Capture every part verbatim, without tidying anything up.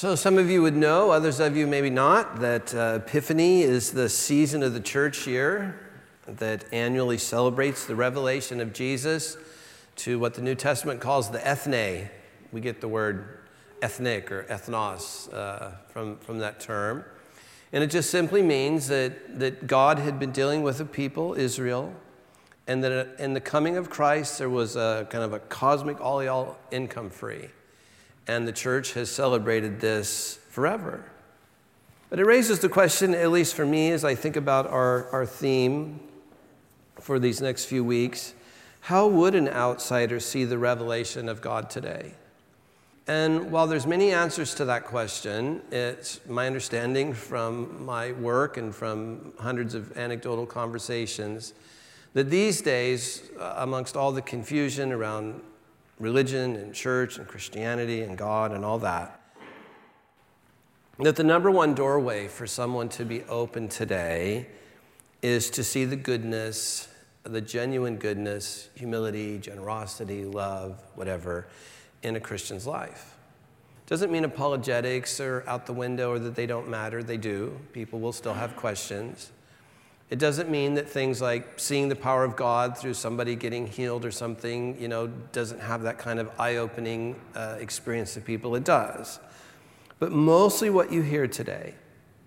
So some of you would know, others of you maybe not, that uh, Epiphany is the season of the church year that annually celebrates the revelation of Jesus to what the New Testament calls the ethne. We get the word ethnic or ethnos uh, from, from that term. And it just simply means that, that God had been dealing with a people, Israel, and that in the coming of Christ there was a kind of a cosmic all-y'all income free. And the church has celebrated this forever. But it raises the question, at least for me, as I think about our, our theme for these next few weeks, how would an outsider see the revelation of God today? And while there's many answers to that question, it's my understanding from my work and from hundreds of anecdotal conversations that these days, amongst all the confusion around religion and church and Christianity and God and all that, that the number one doorway for someone to be open today is to see the goodness, the genuine goodness, humility, generosity, love, whatever, in a Christian's life. Doesn't mean apologetics are out the window or that they don't matter. They do. People will still have questions. It doesn't mean that things like seeing the power of God through somebody getting healed or something, you know, doesn't have that kind of eye-opening uh, experience to people. It does. But mostly what you hear today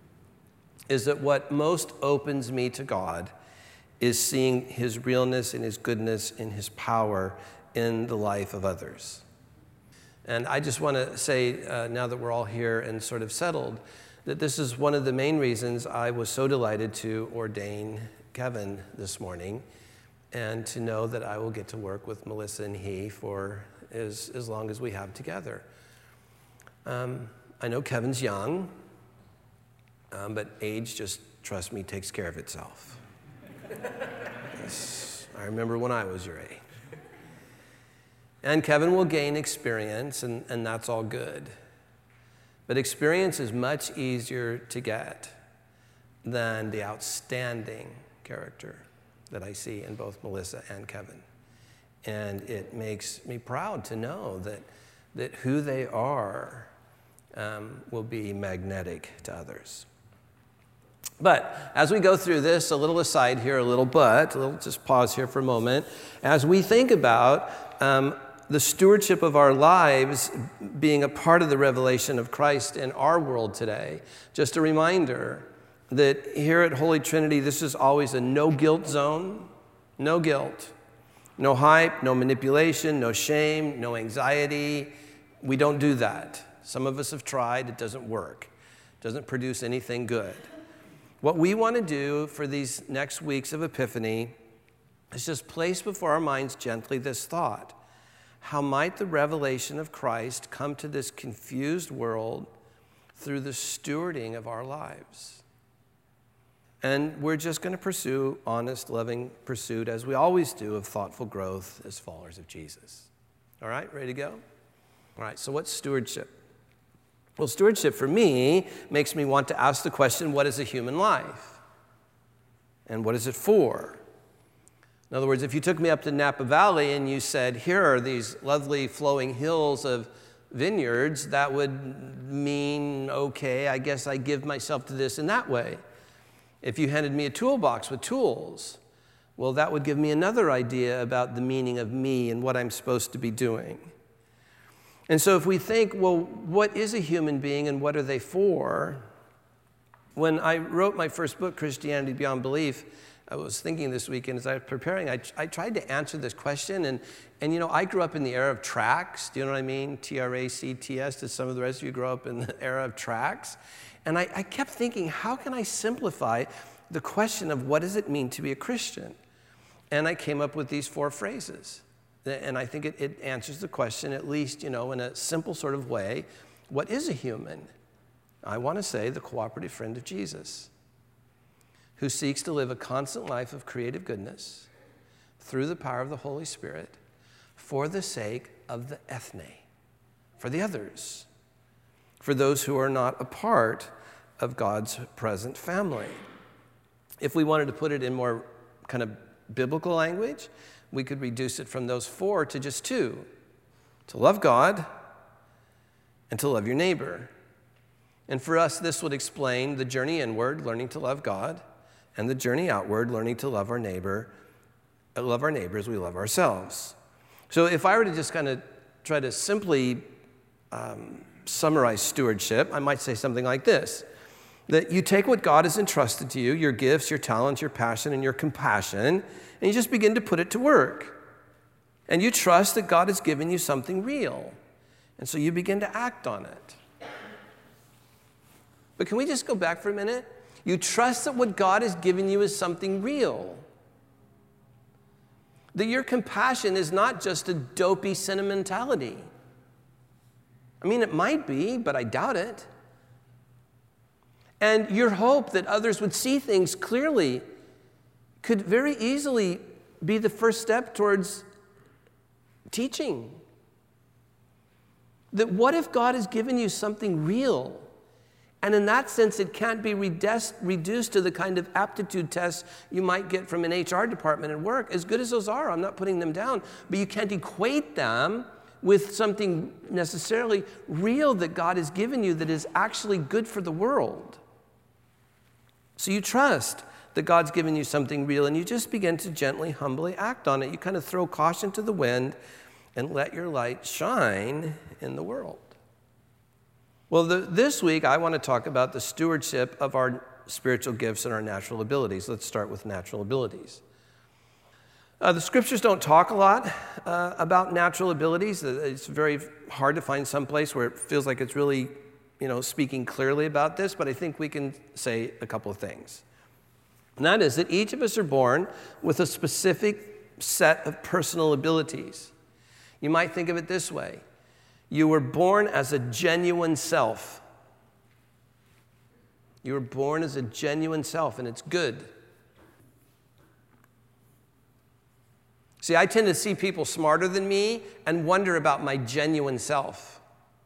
is that what most opens me to God is seeing his realness and his goodness and his power in the life of others. And I just want to say, uh, now that we're all here and sort of settled, that this is one of the main reasons I was so delighted to ordain Kevin this morning and to know that I will get to work with Melissa and he for as, as long as we have together. Um, I know Kevin's young, um, but age, just trust me, takes care of itself. Yes, I remember when I was your age. And Kevin will gain experience, and, and that's all good. But experience is much easier to get than the outstanding character that I see in both Melissa and Kevin. And it makes me proud to know that, that who they are um, will be magnetic to others. But as we go through this, a little aside here, a little but, a little just pause here for a moment. As we think about um, the stewardship of our lives being a part of the revelation of Christ in our world today, just a reminder that here at Holy Trinity, this is always a no-guilt zone, no guilt, no hype, no manipulation, no shame, no anxiety. We don't do that. Some of us have tried. It doesn't work. It doesn't produce anything good. What we want to do for these next weeks of Epiphany is just place before our minds gently this thought. How might the revelation of Christ come to this confused world through the stewarding of our lives? And we're just going to pursue honest, loving pursuit, as we always do, of thoughtful growth as followers of Jesus. All right, ready to go? All right, so what's stewardship? Well, stewardship for me makes me want to ask the question, what is a human life? And what is it for? In other words, if you took me up to Napa Valley and you said, here are these lovely flowing hills of vineyards, that would mean, okay, I guess I give myself to this in that way. If you handed me a toolbox with tools, well, that would give me another idea about the meaning of me and what I'm supposed to be doing. And so if we think, well, what is a human being and what are they for? When I wrote my first book, Christianity Beyond Belief, I was thinking this weekend as I was preparing, I, I tried to answer this question. And, and, you know, I grew up in the era of tracts. Do you know what I mean? T R A C T S. Did some of the rest of you grow up in the era of tracts? And I, I kept thinking, how can I simplify the question of what does it mean to be a Christian? And I came up with these four phrases. And I think it, it answers the question, at least, you know, in a simple sort of way. What is a human? I want to say the cooperative friend of Jesus, who seeks to live a constant life of creative goodness through the power of the Holy Spirit for the sake of the ethne, for the others, for those who are not a part of God's present family. If we wanted to put it in more kind of biblical language, we could reduce it from those four to just two: to love God and to love your neighbor. And for us, this would explain the journey inward, learning to love God, and the journey outward, learning to love our neighbor, love our neighbors, we love ourselves. So if I were to just kind of try to simply um, summarize stewardship, I might say something like this, that you take what God has entrusted to you, your gifts, your talents, your passion, and your compassion, and you just begin to put it to work. And you trust that God has given you something real. And so you begin to act on it. But can we just go back for a minute? You trust that what God has given you is something real. That your compassion is not just a dopey sentimentality. I mean, it might be, but I doubt it. And your hope that others would see things clearly could very easily be the first step towards teaching. That what if God has given you something real? And in that sense, it can't be reduced to the kind of aptitude tests you might get from an H R department at work. As good as those are, I'm not putting them down, but you can't equate them with something necessarily real that God has given you that is actually good for the world. So you trust that God's given you something real, and you just begin to gently, humbly act on it. You kind of throw caution to the wind and let your light shine in the world. Well, the, this week, I want to talk about the stewardship of our spiritual gifts and our natural abilities. Let's start with natural abilities. Uh, the scriptures don't talk a lot uh, about natural abilities. It's very hard to find some place where it feels like it's really, you know, speaking clearly about this, but I think we can say a couple of things. And that is that each of us are born with a specific set of personal abilities. You might think of it this way. You were born as a genuine self. You were born as a genuine self, and it's good. See, I tend to see people smarter than me and wonder about my genuine self.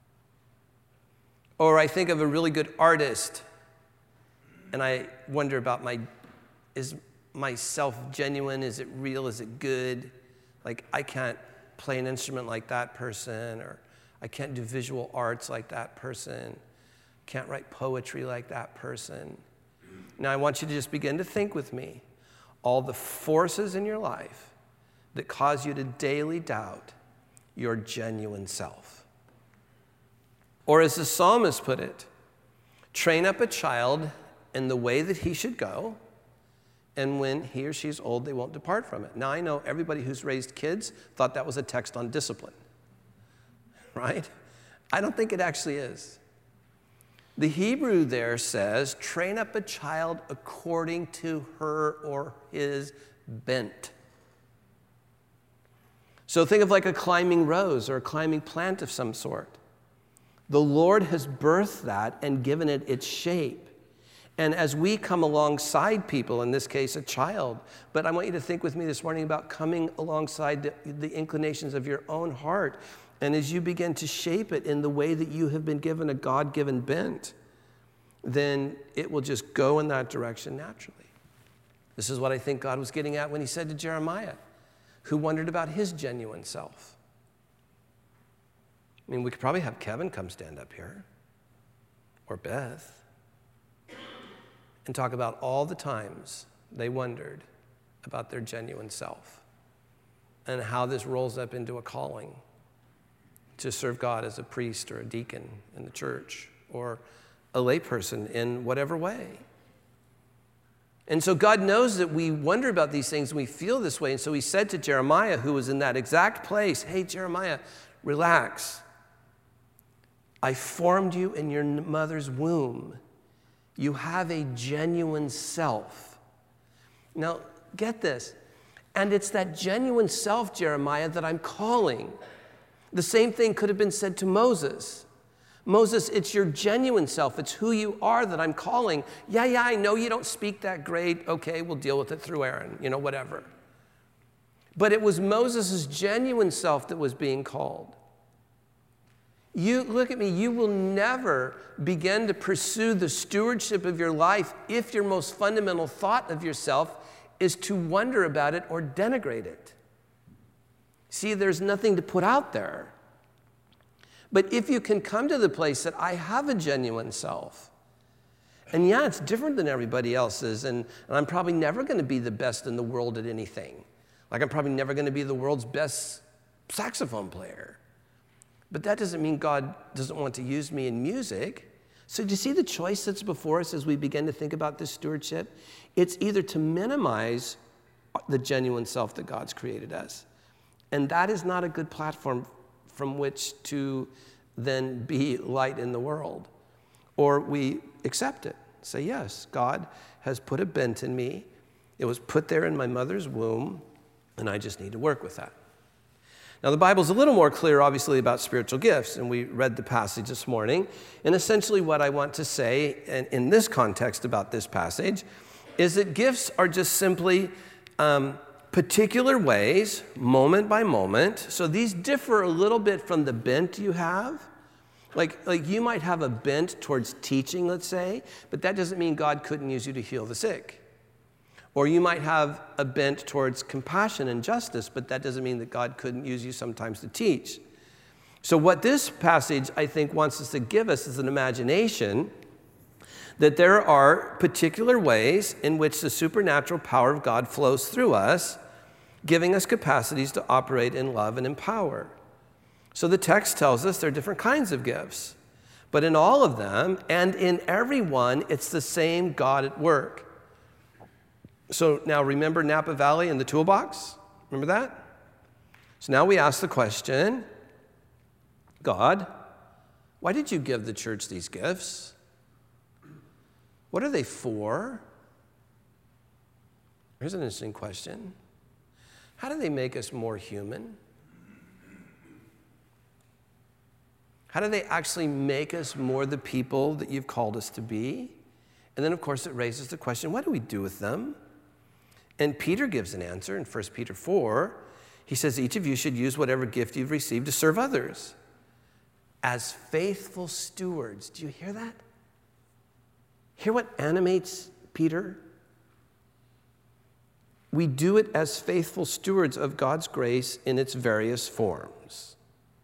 Or I think of a really good artist, and I wonder about my, is my self genuine? Is it real? Is it good? Like, I can't play an instrument like that person, or I can't do visual arts like that person. Can't write poetry like that person. Now I want you to just begin to think with me all the forces in your life that cause you to daily doubt your genuine self. Or as the psalmist put it, train up a child in the way that he should go, and when he or she is old, they won't depart from it. Now I know everybody who's raised kids thought that was a text on discipline. Right? I don't think it actually is. The Hebrew there says, train up a child according to her or his bent. So think of like a climbing rose or a climbing plant of some sort. The Lord has birthed that and given it its shape. And as we come alongside people, in this case a child, but I want you to think with me this morning about coming alongside the, the inclinations of your own heart. And as you begin to shape it in the way that you have been given a God-given bent, then it will just go in that direction naturally. This is what I think God was getting at when he said to Jeremiah, who wondered about his genuine self. I mean, we could probably have Kevin come stand up here, or Beth, and talk about all the times they wondered about their genuine self and how this rolls up into a calling to serve God as a priest or a deacon in the church or a layperson in whatever way. And so God knows that we wonder about these things and we feel this way. And so he said to Jeremiah, who was in that exact place, hey, Jeremiah, relax. I formed you in your mother's womb. You have a genuine self. Now, get this. And it's that genuine self, Jeremiah, that I'm calling. The same thing could have been said to Moses. Moses, it's your genuine self. It's who you are that I'm calling. Yeah, yeah, I know you don't speak that great. Okay, we'll deal with it through Aaron, you know, whatever. But it was Moses' genuine self that was being called. You, look at me, you will never begin to pursue the stewardship of your life if your most fundamental thought of yourself is to wonder about it or denigrate it. See, there's nothing to put out there. But if you can come to the place that I have a genuine self, and yeah, it's different than everybody else's, and, and I'm probably never going to be the best in the world at anything. Like I'm probably never going to be the world's best saxophone player. But that doesn't mean God doesn't want to use me in music. So do you see the choice that's before us as we begin to think about this stewardship? It's either to minimize the genuine self that God's created us. And that is not a good platform from which to then be light in the world. Or we accept it. Say, yes, God has put a bent in me. It was put there in my mother's womb, and I just need to work with that. Now, the Bible's a little more clear, obviously, about spiritual gifts, and we read the passage this morning. And essentially what I want to say in, in this context about this passage is that gifts are just simply um, particular ways, moment by moment. So these differ a little bit from the bent you have. Like, like you might have a bent towards teaching, let's say, but that doesn't mean God couldn't use you to heal the sick. Or you might have a bent towards compassion and justice, but that doesn't mean that God couldn't use you sometimes to teach. So what this passage, I think, wants us to give us is an imagination that there are particular ways in which the supernatural power of God flows through us, giving us capacities to operate in love and in power. So the text tells us there are different kinds of gifts, but in all of them and in every one, it's the same God at work. So now remember Napa Valley and the toolbox? Remember that? So now we ask the question, God, why did you give the church these gifts? What are they for? Here's an interesting question. How do they make us more human? How do they actually make us more the people that you've called us to be? And then, of course, it raises the question, what do we do with them? And Peter gives an answer in First Peter four. He says, each of you should use whatever gift you've received to serve others as faithful stewards. Do you hear that? Hear what animates Peter? We do it as faithful stewards of God's grace in its various forms.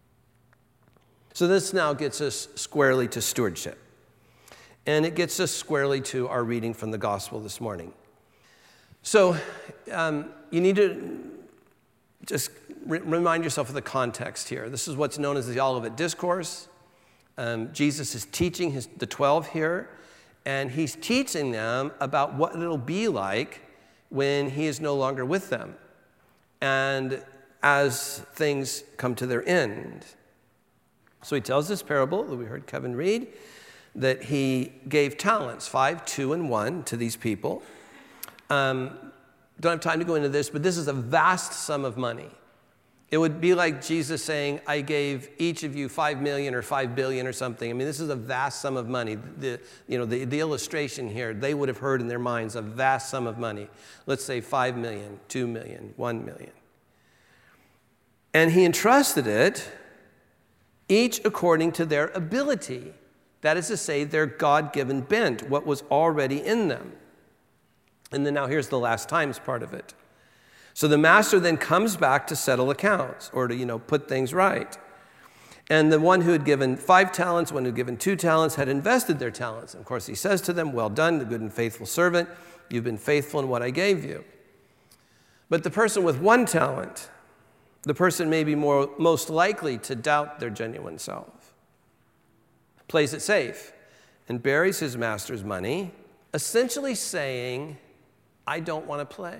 So this now gets us squarely to stewardship. And it gets us squarely to our reading from the gospel this morning. So um, you need to just re- remind yourself of the context here. This is what's known as the Olivet Discourse. Um, Jesus is teaching his, the twelve here, and he's teaching them about what it'll be like when he is no longer with them and as things come to their end. So he tells this parable that we heard Kevin read, that he gave talents, five, two, and one, to these people. Um, don't have time to go into this, but this is a vast sum of money. It would be like Jesus saying, I gave each of you five million or five billion or something. I mean, this is a vast sum of money. The, you know, the, the illustration here, they would have heard in their minds a vast sum of money. Let's say five million, two million, one million. And he entrusted it, each according to their ability. That is to say, their God-given bent, what was already in them. And then now here's the last times part of it. So the master then comes back to settle accounts or to, you know, put things right. And the one who had given five talents, one who had given two talents, had invested their talents. And of course, he says to them, well done, the good and faithful servant. You've been faithful in what I gave you. But the person with one talent, the person may be more, most likely to doubt their genuine self, plays it safe and buries his master's money, essentially saying, I don't want to play.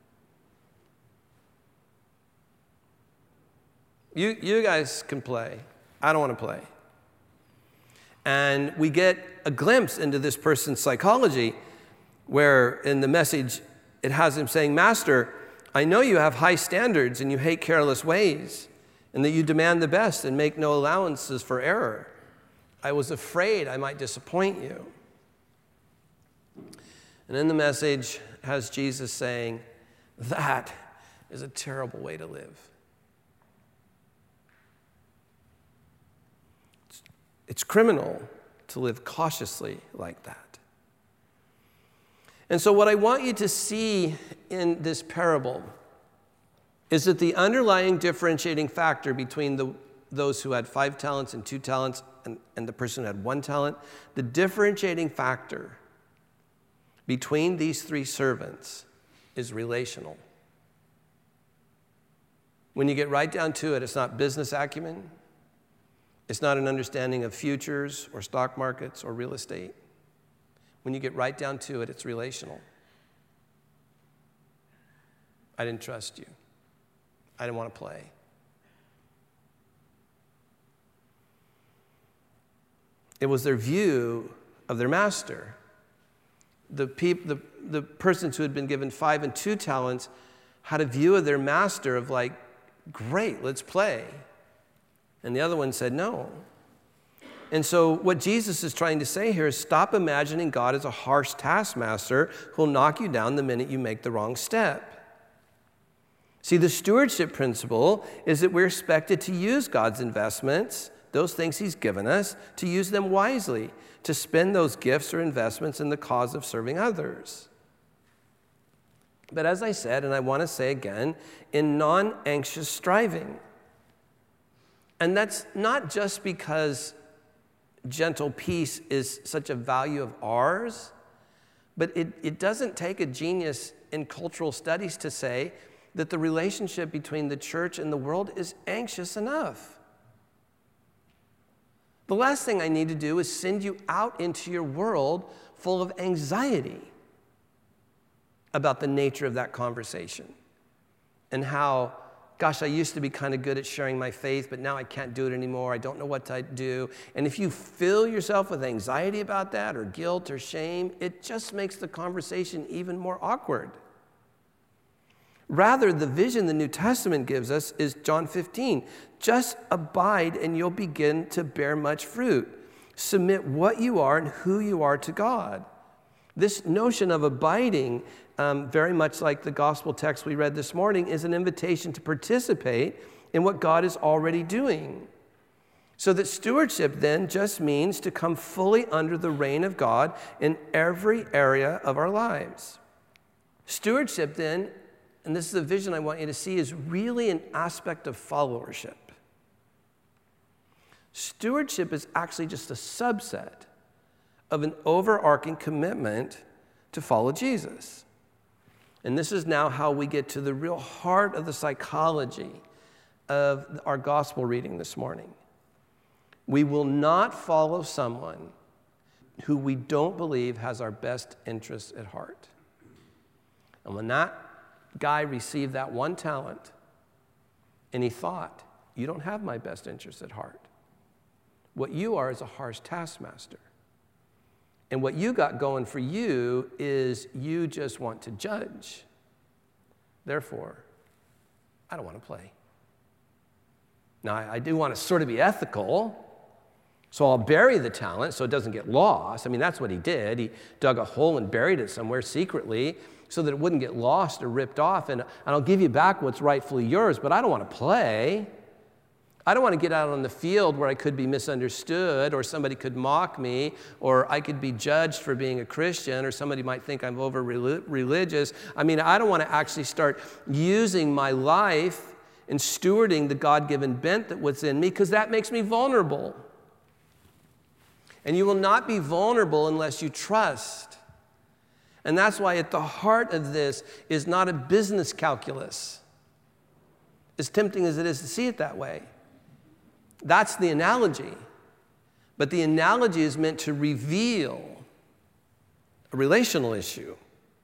You, you guys can play. I don't want to play. And we get a glimpse into this person's psychology where in the message it has him saying, Master, I know you have high standards and you hate careless ways and that you demand the best and make no allowances for error. I was afraid I might disappoint you. And in the message has Jesus saying, that is a terrible way to live. It's, it's criminal to live cautiously like that. And so what I want you to see in this parable is that the underlying differentiating factor between the, those who had five talents and two talents and, and the person who had one talent, the differentiating factor between these three servants is relational. When you get right down to it, it's not business acumen. It's not an understanding of futures or stock markets or real estate. When you get right down to it, it's relational. I didn't trust you. I didn't want to play. It was their view of their master. The, peop, the, the persons who had been given five and two talents had a view of their master of like, great, let's play. And the other one said no. And so what Jesus is trying to say here is stop imagining God as a harsh taskmaster who'll knock you down the minute you make the wrong step. See, the stewardship principle is that we're expected to use God's investments, those things he's given us, to use them wisely, to spend those gifts or investments in the cause of serving others. But as I said, and I want to say again, in non-anxious striving. And that's not just because gentle peace is such a value of ours, but it, it doesn't take a genius in cultural studies to say that the relationship between the church and the world is anxious enough. The last thing I need to do is send you out into your world full of anxiety about the nature of that conversation and how, gosh, I used to be kind of good at sharing my faith, but now I can't do it anymore. I don't know what to do. And if you fill yourself with anxiety about that or guilt or shame, it just makes the conversation even more awkward. Rather, the vision the New Testament gives us is John fifteen. Just abide and you'll begin to bear much fruit. Submit what you are and who you are to God. This notion of abiding, um, very much like the gospel text we read this morning, is an invitation to participate in what God is already doing. So that stewardship then just means to come fully under the reign of God in every area of our lives. Stewardship then, and this is a vision I want you to see, is really an aspect of followership. Stewardship is actually just a subset of an overarching commitment to follow Jesus. And this is now how we get to the real heart of the psychology of our gospel reading this morning. We will not follow someone who we don't believe has our best interests at heart. And when that guy received that one talent and he thought, you don't have my best interests at heart. What you are is a harsh taskmaster. And what you got going for you is you just want to judge. Therefore, I don't want to play. Now, I, I do want to sort of be ethical, so I'll bury the talent so it doesn't get lost. I mean, that's what he did. He dug a hole and buried it somewhere secretly so that it wouldn't get lost or ripped off. And, and I'll give you back what's rightfully yours, but I don't want to play. I don't want to get out on the field where I could be misunderstood or somebody could mock me or I could be judged for being a Christian or somebody might think I'm over religious. I mean, I don't want to actually start using my life and stewarding the God-given bent that was in me because that makes me vulnerable. And you will not be vulnerable unless you trust. And that's why at the heart of this is not a business calculus, as tempting as it is to see it that way. That's the analogy. But the analogy is meant to reveal a relational issue.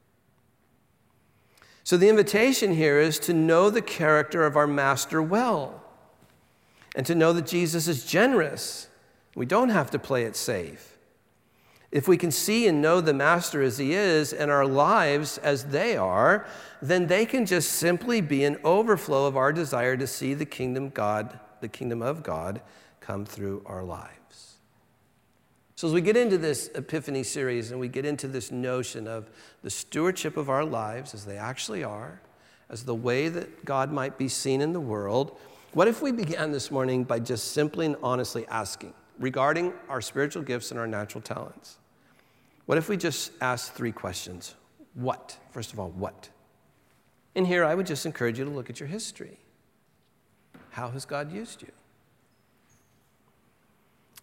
So the invitation here is to know the character of our master well and to know that Jesus is generous. We don't have to play it safe. If we can see and know the master as he is and our lives as they are, then they can just simply be an overflow of our desire to see the kingdom God the kingdom of God come through our lives. So as we get into this Epiphany series and we get into this notion of the stewardship of our lives as they actually are, as the way that God might be seen in the world, what if we began this morning by just simply and honestly asking regarding our spiritual gifts and our natural talents? What if we just asked three questions? What? First of all, what? And here I would just encourage you to look at your history. How has God used you?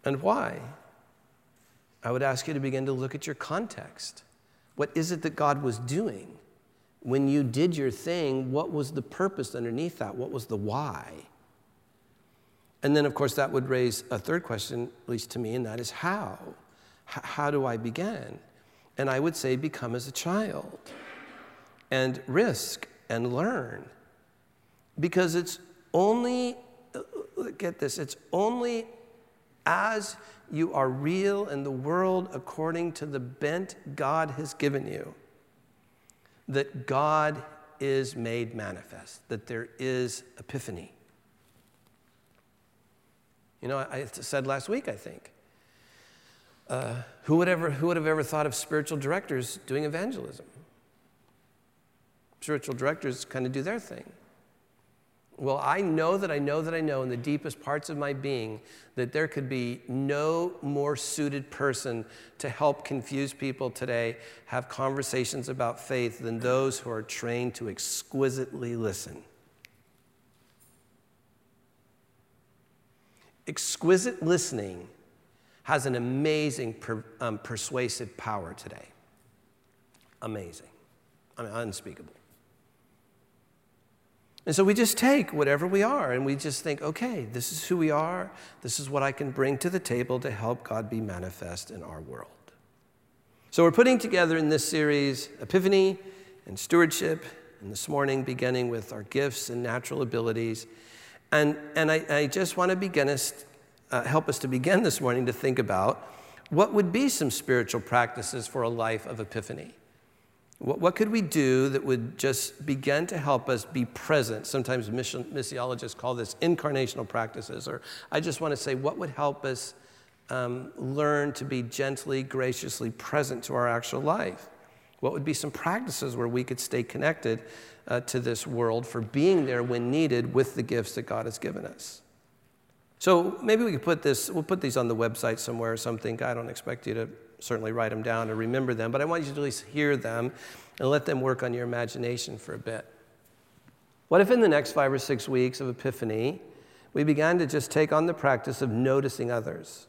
And why? I would ask you to begin to look at your context. What is it that God was doing? When you did your thing, what was the purpose underneath that? What was the why? And then, of course, that would raise a third question, at least to me, and that is how? H- how do I begin? And I would say become as a child and risk and learn. Because it's only, get this, it's only as you are real in the world according to the bent God has given you that God is made manifest, that there is epiphany. You know, I said last week, I think, uh, who would ever, who would have ever thought of spiritual directors doing evangelism? Spiritual directors kind of do their thing. Well, I know that I know that I know in the deepest parts of my being that there could be no more suited person to help confused people today have conversations about faith than those who are trained to exquisitely listen. Exquisite listening has an amazing per, um, persuasive power today. Amazing. I mean, unspeakable. And so we just take whatever we are and we just think, okay, this is who we are. This is what I can bring to the table to help God be manifest in our world. So we're putting together in this series Epiphany and Stewardship, and this morning beginning with our gifts and natural abilities. And, and I, I just want to begin us, uh, help us to begin this morning to think about what would be some spiritual practices for a life of epiphany. What, what could we do that would just begin to help us be present? Sometimes mission, missiologists call this incarnational practices. Or I just want to say, what would help us um, learn to be gently, graciously present to our actual life? What would be some practices where we could stay connected uh, to this world for being there when needed with the gifts that God has given us? So maybe we could put this, we'll put these on the website somewhere or something. I don't expect you to certainly write them down or remember them, but I want you to at least hear them and let them work on your imagination for a bit. What if in the next five or six weeks of Epiphany, we began to just take on the practice of noticing others?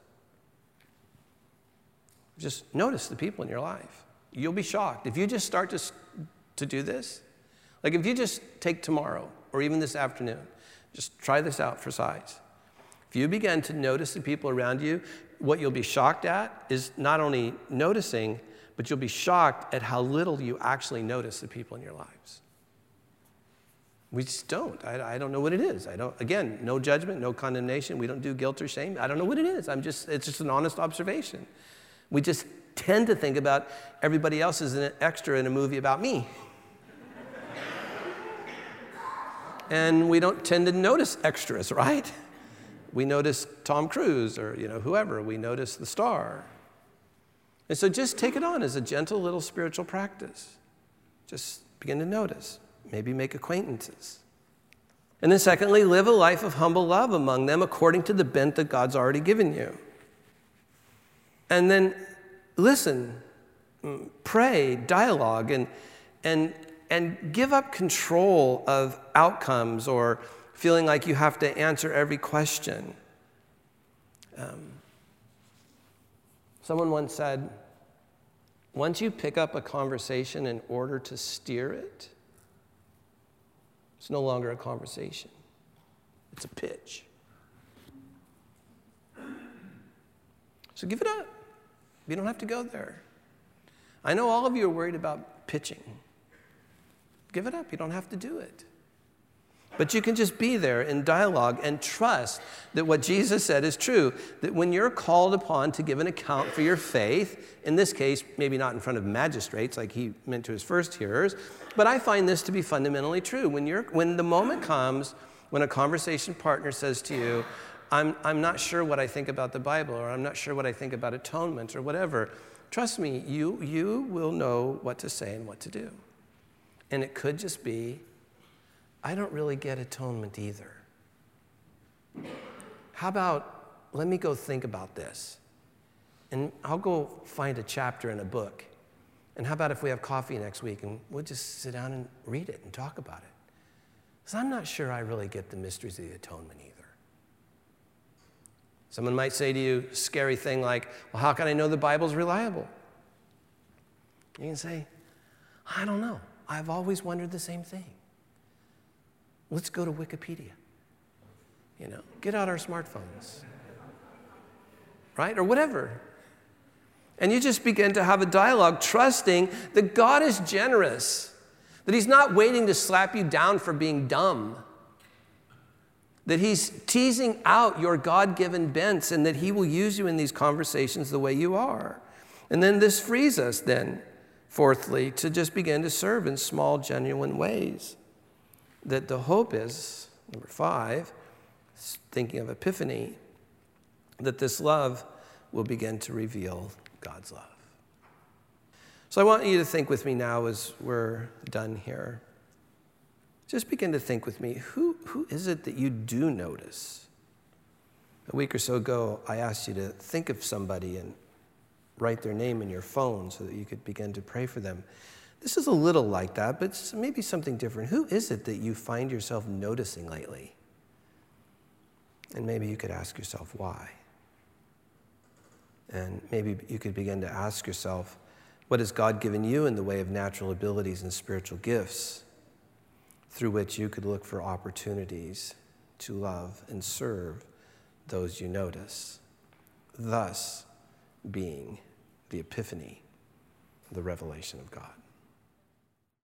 Just notice the people in your life. You'll be shocked. If you just start to, to do this, like if you just take tomorrow or even this afternoon, just try this out for size. If you begin to notice the people around you, what you'll be shocked at is not only noticing, but you'll be shocked at how little you actually notice the people in your lives. We just don't. I, I don't know what it is. I don't. Again, no judgment, no condemnation. We don't do guilt or shame. I don't know what it is. I'm just. It's just an honest observation. We just tend to think about everybody else as an extra in a movie about me. And we don't tend to notice extras, right? We notice Tom Cruise or, you know, whoever. We notice the star. And so just take it on as a gentle little spiritual practice. Just begin to notice. Maybe make acquaintances. And then secondly, live a life of humble love among them according to the bent that God's already given you. And then listen, pray, dialogue, and, and, and give up control of outcomes or feeling like you have to answer every question. Um, someone once said, once you pick up a conversation in order to steer it, it's no longer a conversation. It's a pitch. So give it up. You don't have to go there. I know all of you are worried about pitching. Give it up. You don't have to do it. But you can just be there in dialogue and trust that what Jesus said is true, that when you're called upon to give an account for your faith, in this case, maybe not in front of magistrates like he meant to his first hearers, but I find this to be fundamentally true. When you're, when the moment comes when a conversation partner says to you, I'm, I'm not sure what I think about the Bible, or I'm not sure what I think about atonement, or whatever, trust me, you, you will know what to say and what to do. And it could just be, I don't really get atonement either. How about, let me go think about this. And I'll go find a chapter in a book. And how about if we have coffee next week and we'll just sit down and read it and talk about it? Because I'm not sure I really get the mysteries of the atonement either. Someone might say to you a scary thing like, well, how can I know the Bible's reliable? You can say, I don't know. I've always wondered the same thing. Let's go to Wikipedia. You know, get out our smartphones. Right? Or whatever. And you just begin to have a dialogue, trusting that God is generous, that he's not waiting to slap you down for being dumb, that he's teasing out your God-given bents, and that he will use you in these conversations the way you are. And then this frees us then, fourthly, to just begin to serve in small, genuine ways. That the hope is, number five, thinking of Epiphany, that this love will begin to reveal God's love. So I want you to think with me now as we're done here. Just begin to think with me, who, who is it that you do notice? A week or so ago, I asked you to think of somebody and write their name in your phone so that you could begin to pray for them. This is a little like that, but it's maybe something different. Who is it that you find yourself noticing lately? And maybe you could ask yourself why. And maybe you could begin to ask yourself, what has God given you in the way of natural abilities and spiritual gifts through which you could look for opportunities to love and serve those you notice, thus being the epiphany, the revelation of God.